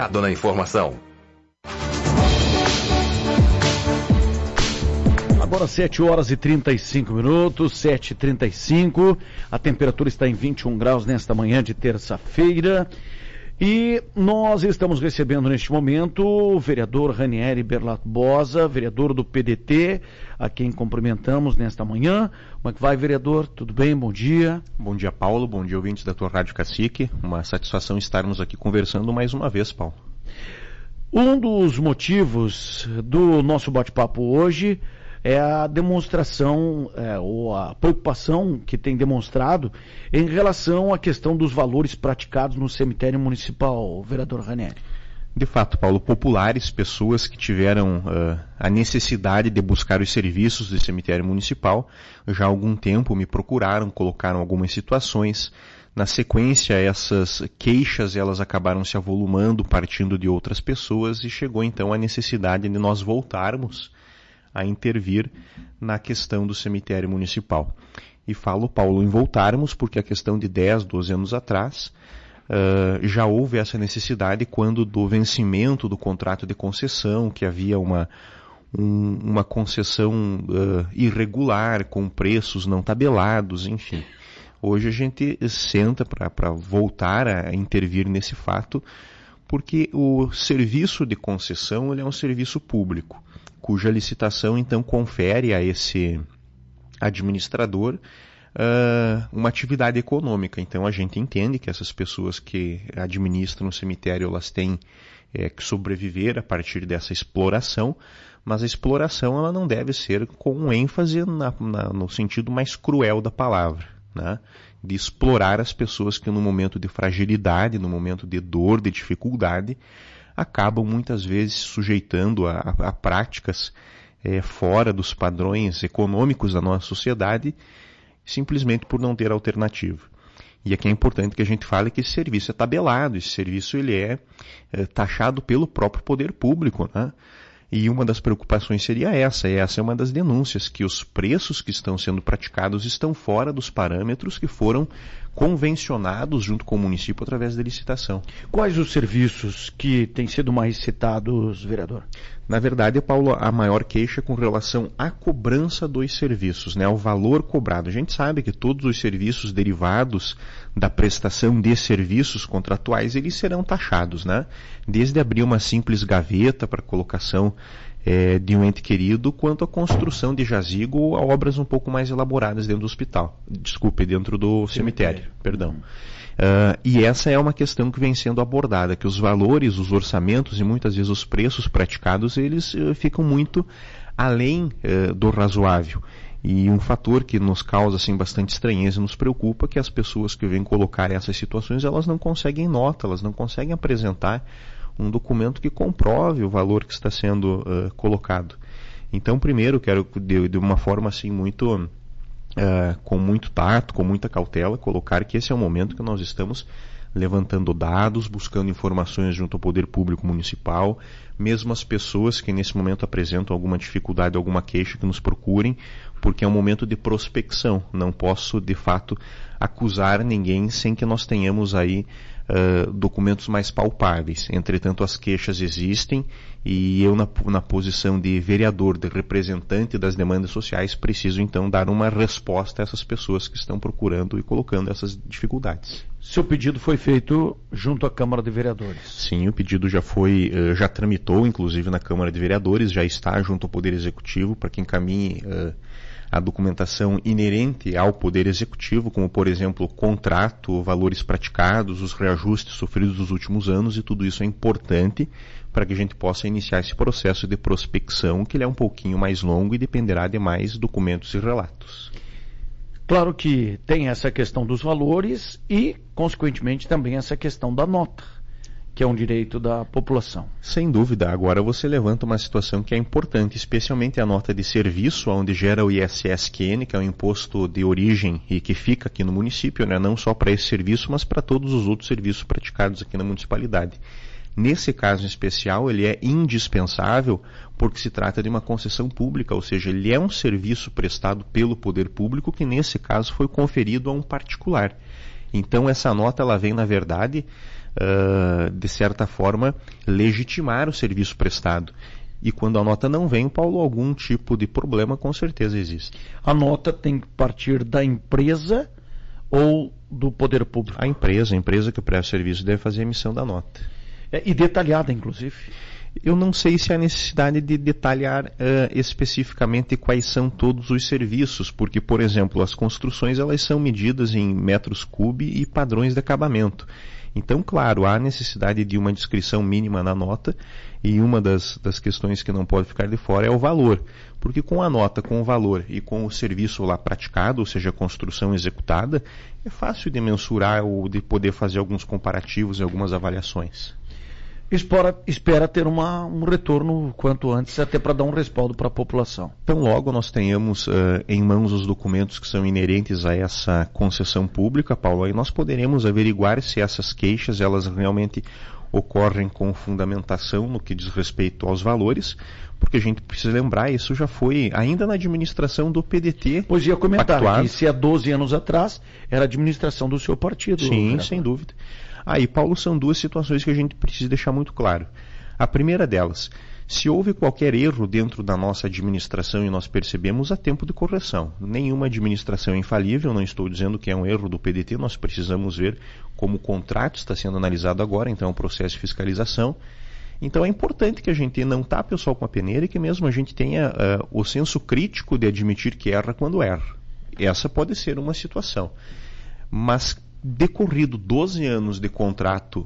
Na informação. Agora 7 horas e 35 minutos, 7h35. A temperatura está em 21 graus nesta manhã de terça-feira. E nós estamos recebendo neste momento o vereador Ranieri Berlat-Bosa, vereador do PDT, a quem cumprimentamos nesta manhã. Como é que vai, vereador? Tudo bem? Bom dia. Bom dia, Paulo. Bom dia, ouvintes da tua Rádio Cacique. Uma satisfação estarmos aqui conversando mais uma vez, Paulo. Um dos motivos do nosso bate-papo hoje é a demonstração, ou a preocupação que tem demonstrado em relação à questão dos valores praticados no cemitério municipal, vereador Ranieri. De fato, Paulo, populares, pessoas que tiveram a necessidade de buscar os serviços do cemitério municipal, já há algum tempo me procuraram, colocaram algumas situações. Na sequência, essas queixas elas acabaram se avolumando, partindo de outras pessoas, e chegou então a necessidade de nós voltarmos a intervir na questão do cemitério municipal. E falo, Paulo, em voltarmos, porque a questão de 10, 12 anos atrás, já houve essa necessidade quando do vencimento do contrato de concessão, que havia uma concessão irregular, com preços não tabelados, enfim. Hoje a gente senta para voltar a intervir nesse fato, porque o serviço de concessão ele é um serviço público, cuja licitação então confere a esse administrador uma atividade econômica. Então a gente entende que essas pessoas que administram o cemitério elas têm que sobreviver a partir dessa exploração, mas a exploração ela não deve ser com ênfase no sentido mais cruel da palavra, né? De explorar as pessoas que no momento de fragilidade, no momento de dor, de dificuldade, acabam muitas vezes sujeitando a práticas fora dos padrões econômicos da nossa sociedade, simplesmente por não ter alternativa. E aqui é importante que a gente fale que esse serviço é tabelado, esse serviço ele é taxado pelo próprio poder público, né? E uma das preocupações seria essa é uma das denúncias, que os preços que estão sendo praticados estão fora dos parâmetros que foram convencionados junto com o município através da licitação. Quais os serviços que têm sido mais citados, vereador? Na verdade, Paulo, a maior queixa é com relação à cobrança dos serviços, né, ao valor cobrado. A gente sabe que todos os serviços derivados da prestação de serviços contratuais, eles serão taxados, né? Desde abrir uma simples gaveta para colocação de um ente querido, quanto a construção de jazigo ou a obras um pouco mais elaboradas dentro do hospital. Dentro do cemitério. Perdão. E essa é uma questão que vem sendo abordada, que os valores, os orçamentos e muitas vezes os preços praticados, eles ficam muito além do razoável. E um fator que nos causa assim, bastante estranheza e nos preocupa é que as pessoas que vêm colocar essas situações, elas não conseguem nota, elas não conseguem apresentar um documento que comprove o valor que está sendo colocado. Então, primeiro, quero de uma forma assim muito com muito tato, com muita cautela, colocar que esse é o momento que nós estamos levantando dados, buscando informações junto ao poder público municipal, mesmo as pessoas que nesse momento apresentam alguma dificuldade, alguma queixa, que nos procurem, porque é um momento de prospecção. Não posso, de fato, acusar ninguém sem que nós tenhamos aí documentos mais palpáveis. Entretanto, as queixas existem e eu, na posição de vereador, de representante das demandas sociais, preciso então dar uma resposta a essas pessoas que estão procurando e colocando essas dificuldades. Seu pedido foi feito junto à Câmara de Vereadores? Sim, o pedido já tramitou, inclusive na Câmara de Vereadores, já está junto ao Poder Executivo para que encaminhe a documentação inerente ao Poder Executivo, como, por exemplo, o contrato, valores praticados, os reajustes sofridos nos últimos anos, e tudo isso é importante para que a gente possa iniciar esse processo de prospecção, que ele é um pouquinho mais longo e dependerá de mais documentos e relatos. Claro que tem essa questão dos valores e, consequentemente, também essa questão da nota, que é um direito da população. Sem dúvida. Agora você levanta uma situação que é importante, especialmente a nota de serviço, onde gera o ISSQN, que é um imposto de origem e que fica aqui no município, né? Não só para esse serviço, mas para todos os outros serviços praticados aqui na municipalidade. Nesse caso em especial, ele é indispensável porque se trata de uma concessão pública, ou seja, ele é um serviço prestado pelo poder público que, nesse caso, foi conferido a um particular. Então, essa nota ela vem, na verdade, de certa forma, legitimar o serviço prestado. E quando a nota não vem, Paulo, algum tipo de problema com certeza existe. A nota tem que partir da empresa ou do poder público? A empresa que presta o serviço deve fazer a emissão da nota. E detalhada, inclusive? Eu não sei se há necessidade de detalhar especificamente quais são todos os serviços, porque, por exemplo, as construções elas são medidas em metros cúbicos e padrões de acabamento. Então, claro, há necessidade de uma descrição mínima na nota, e uma das questões que não pode ficar de fora é o valor. Porque com a nota, com o valor e com o serviço lá praticado, ou seja, a construção executada, é fácil de mensurar ou de poder fazer alguns comparativos e algumas avaliações. Espera ter um retorno quanto antes, até para dar um respaldo para a população. Então, logo nós tenhamos em mãos os documentos que são inerentes a essa concessão pública, Paulo, aí nós poderemos averiguar se essas queixas elas realmente ocorrem com fundamentação no que diz respeito aos valores, porque a gente precisa lembrar, isso já foi ainda na administração do PDT. Pois ia comentar pactuado. Que se há 12 anos atrás era a administração do seu partido. Sim, sem dúvida. Aí, Paulo, são duas situações que a gente precisa deixar muito claro. A primeira delas, se houve qualquer erro dentro da nossa administração e nós percebemos, há tempo de correção. Nenhuma administração é infalível, não estou dizendo que é um erro do PDT, nós precisamos ver como o contrato está sendo analisado agora, então é um processo de fiscalização. Então é importante que a gente não tape o sol com a peneira e que mesmo a gente tenha o senso crítico de admitir que erra quando erra. Essa pode ser uma situação. Mas decorrido 12 anos de contrato,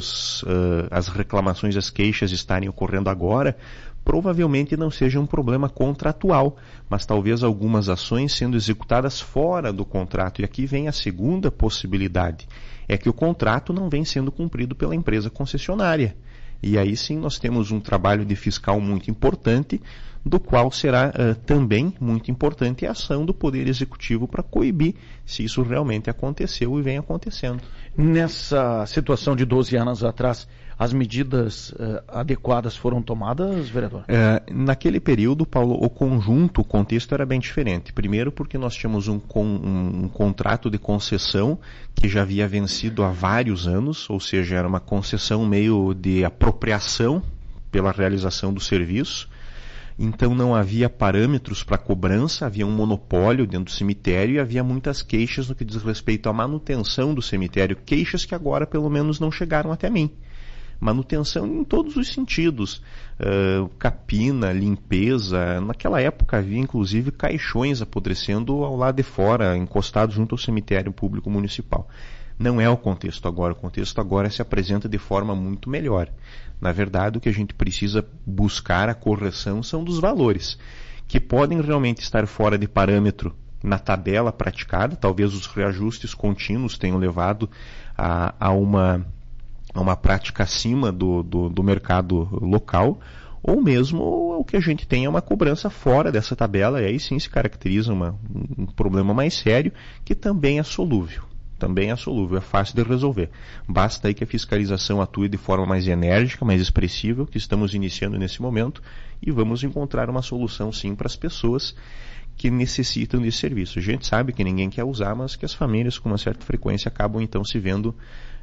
as reclamações, as queixas estarem ocorrendo agora, provavelmente não seja um problema contratual, mas talvez algumas ações sendo executadas fora do contrato. E aqui vem a segunda possibilidade, é que o contrato não vem sendo cumprido pela empresa concessionária. E aí sim nós temos um trabalho de fiscal muito importante, do qual será também muito importante a ação do Poder Executivo para coibir se isso realmente aconteceu e vem acontecendo. Nessa situação de 12 anos atrás, as medidas adequadas foram tomadas, vereador? Naquele período, Paulo, o contexto era bem diferente. Primeiro porque nós tínhamos um contrato de concessão que já havia vencido há vários anos, ou seja, era uma concessão meio de apropriação pela realização do serviço. Então não havia parâmetros para cobrança, havia um monopólio dentro do cemitério e havia muitas queixas no que diz respeito à manutenção do cemitério, queixas que agora pelo menos não chegaram até mim. Manutenção em todos os sentidos, capina, limpeza. Naquela época havia inclusive caixões apodrecendo ao lado de fora, encostados junto ao cemitério público municipal. Não é o contexto agora se apresenta de forma muito melhor. Na verdade, o que a gente precisa buscar a correção são dos valores, que podem realmente estar fora de parâmetro na tabela praticada, talvez os reajustes contínuos tenham levado a uma prática acima do mercado local, ou mesmo o que a gente tem é uma cobrança fora dessa tabela, e aí sim se caracteriza um problema mais sério, que também é solúvel. É fácil de resolver. Basta aí que a fiscalização atue de forma mais enérgica, mais expressiva, que estamos iniciando nesse momento, e vamos encontrar uma solução sim para as pessoas que necessitam desse serviço. A gente sabe que ninguém quer usar, mas que as famílias com uma certa frequência acabam então se vendo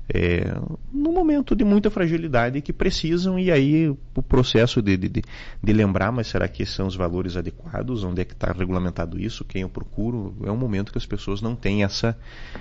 num momento de muita fragilidade que precisam, e aí o processo de lembrar, mas será que esses são os valores adequados? Onde é que está regulamentado isso? Quem eu procuro? É um momento que as pessoas não têm essa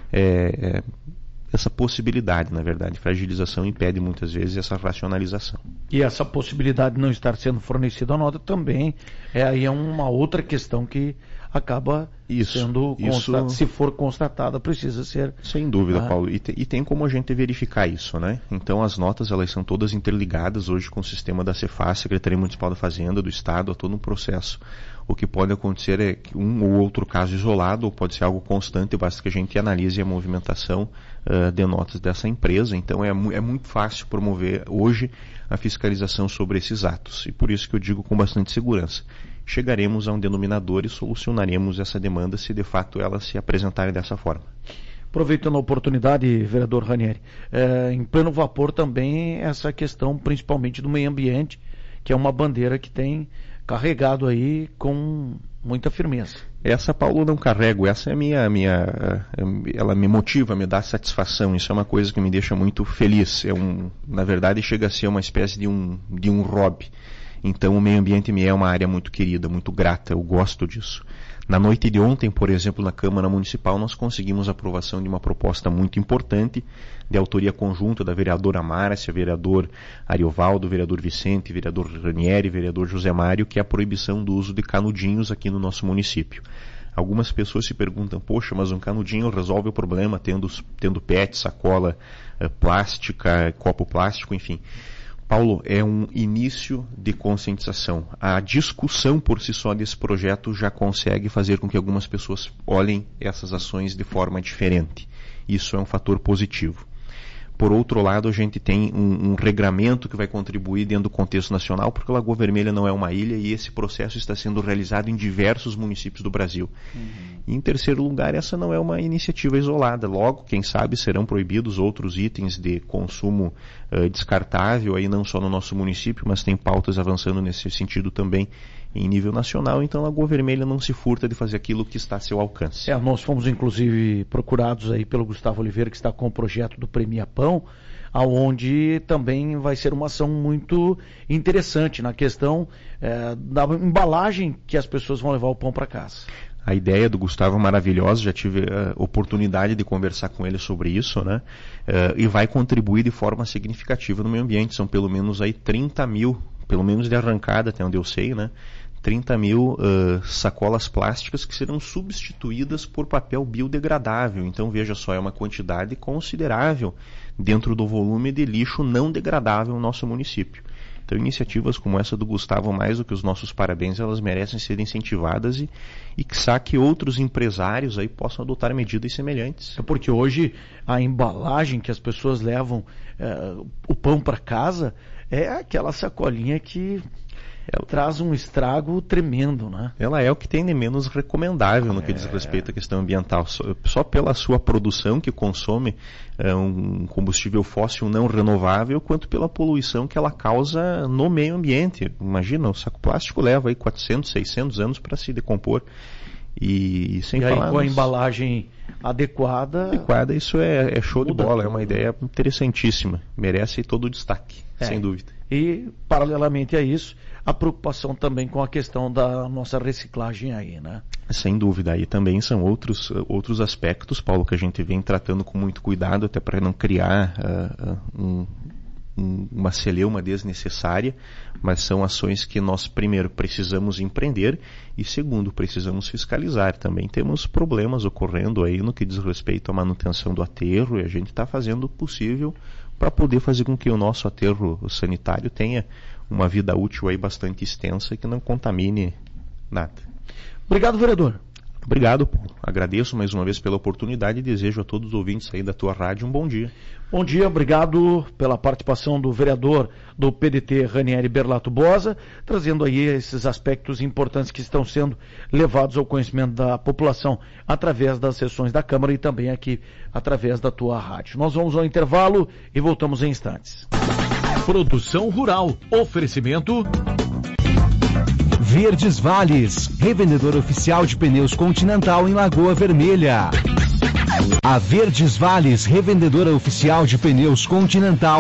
possibilidade, na verdade. Fragilização impede muitas vezes essa racionalização. E essa possibilidade de não estar sendo fornecida a nota também aí é uma outra questão que acaba sendo constatada. Se for constatada, precisa ser... Sem dúvida, Paulo. E tem como a gente verificar isso, né? Então as notas, elas são todas interligadas hoje com o sistema da Cefaz, Secretaria Municipal da Fazenda, do Estado, a todo um processo. O que pode acontecer é um ou outro caso isolado, ou pode ser algo constante, basta que a gente analise a movimentação de notas dessa empresa. Então é muito fácil promover hoje a fiscalização sobre esses atos. E por isso que eu digo com bastante segurança. Chegaremos a um denominador e solucionaremos essa demanda se de fato elas se apresentarem dessa forma. Aproveitando a oportunidade, vereador Ranieri, em pleno vapor também essa questão principalmente do meio ambiente, que é uma bandeira que tem carregado aí com muita firmeza. Essa, Paulo, não carrego. Essa é ela me motiva, me dá satisfação. Isso é uma coisa que me deixa muito feliz. Na verdade, chega a ser uma espécie de um hobby. Então, o meio ambiente me é uma área muito querida, muito grata. Eu gosto disso. Na noite de ontem, por exemplo, na Câmara Municipal, nós conseguimos a aprovação de uma proposta muito importante, de autoria conjunta da vereadora Márcia, vereador Ariovaldo, vereador Vicente, vereador Ranieri, vereador José Mário, que é a proibição do uso de canudinhos aqui no nosso município. Algumas pessoas se perguntam, poxa, mas um canudinho resolve o problema tendo PET, sacola plástica, copo plástico, enfim. Paulo, é um início de conscientização. A discussão por si só desse projeto já consegue fazer com que algumas pessoas olhem essas ações de forma diferente. Isso é um fator positivo. Por outro lado, a gente tem um regramento que vai contribuir dentro do contexto nacional, porque Lagoa Vermelha não é uma ilha e esse processo está sendo realizado em diversos municípios do Brasil. E, em terceiro lugar, essa não é uma iniciativa isolada. Logo, quem sabe, serão proibidos outros itens de consumo descartável, aí não só no nosso município, mas tem pautas avançando nesse sentido também em nível nacional, então a Lagoa Vermelha não se furta de fazer aquilo que está a seu alcance. Nós fomos inclusive procurados aí pelo Gustavo Oliveira, que está com o projeto do Premia Pão, aonde também vai ser uma ação muito interessante na questão da embalagem que as pessoas vão levar o pão para casa. A ideia do Gustavo é maravilhosa, já tive a oportunidade de conversar com ele sobre isso, né? E vai contribuir de forma significativa no meio ambiente. São pelo menos aí 30 mil, pelo menos de arrancada, até onde eu sei, né? 30 mil sacolas plásticas que serão substituídas por papel biodegradável. Então, veja só, é uma quantidade considerável dentro do volume de lixo não degradável no nosso município. Então, iniciativas como essa do Gustavo, mais do que os nossos parabéns, elas merecem ser incentivadas e que outros empresários aí possam adotar medidas semelhantes. É porque hoje a embalagem que as pessoas levam o pão para casa é aquela sacolinha que traz um estrago tremendo, né? Ela é o que tem de menos recomendável no que diz respeito à questão ambiental. Só pela sua produção, que consome um combustível fóssil não renovável, quanto pela poluição que ela causa no meio ambiente. Imagina, o saco plástico leva aí 400, 600 anos para se decompor. E sem falar... aí com a embalagem adequada, isso é show de bola, é uma ideia interessantíssima. Merece todo o destaque, sem dúvida. E, paralelamente a isso, a preocupação também com a questão da nossa reciclagem aí, né? Sem dúvida, aí também são outros aspectos, Paulo, que a gente vem tratando com muito cuidado, até para não criar uma celeuma desnecessária, mas são ações que nós, primeiro, precisamos empreender e, segundo, precisamos fiscalizar. Também temos problemas ocorrendo aí no que diz respeito à manutenção do aterro e a gente está fazendo o possível para poder fazer com que o nosso aterro sanitário tenha uma vida útil aí bastante extensa e que não contamine nada. Obrigado, vereador. Obrigado, Paulo. Agradeço mais uma vez pela oportunidade e desejo a todos os ouvintes aí da tua rádio um bom dia. Bom dia, obrigado pela participação do vereador do PDT, Ranieri Berlato Bosa, trazendo aí esses aspectos importantes que estão sendo levados ao conhecimento da população através das sessões da Câmara e também aqui através da tua rádio. Nós vamos ao intervalo e voltamos em instantes. Produção Rural. Oferecimento... Verdes Vales, revendedor oficial de pneus Continental em Lagoa Vermelha. A Verdes Vales, revendedora oficial de pneus Continental